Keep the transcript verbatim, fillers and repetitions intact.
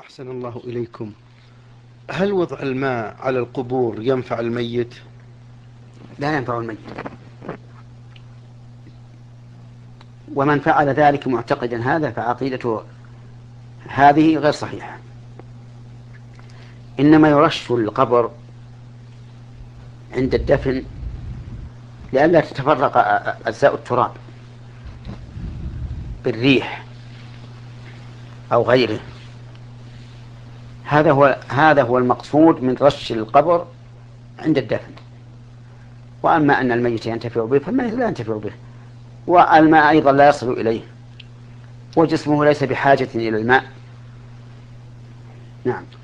أحسن الله إليكم. هل وضع الماء على القبور ينفع الميت؟ لا ينفع الميت، ومن فعل ذلك معتقدا هذا فعقيدته هذه غير صحيحة. إنما يرش القبر عند الدفن لئلا تتفرق أجزاء التراب بالريح أو غيره. هذا هو هذا هو المقصود من رش القبر عند الدفن. وأما أن الميت ينتفع به فالميت لا ينتفع به، والماء أيضا لا يصل إليه، وجسمه ليس بحاجة إلى الماء. نعم.